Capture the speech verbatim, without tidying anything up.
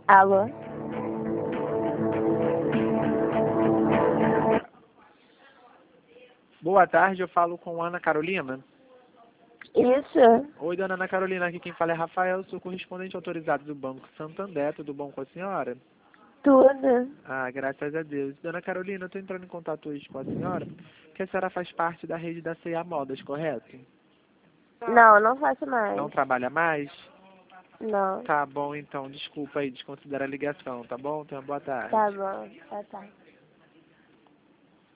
Alô? Boa tarde, eu falo com Ana Carolina. Isso. Oi, dona Ana Carolina, aqui quem fala é Rafael, sou correspondente autorizado do Banco Santander, tudo bom com a senhora? Tudo. Ah, graças a Deus. Dona Carolina, eu estou entrando em contato hoje com a senhora, porque a senhora faz parte da rede da C e A Modas, correto? Não, não faço mais. Não trabalha mais? Não. Tá bom, então, desculpa aí, desconsidera a ligação, tá bom? Tenha uma boa tarde. Tá bom. Tá, tá.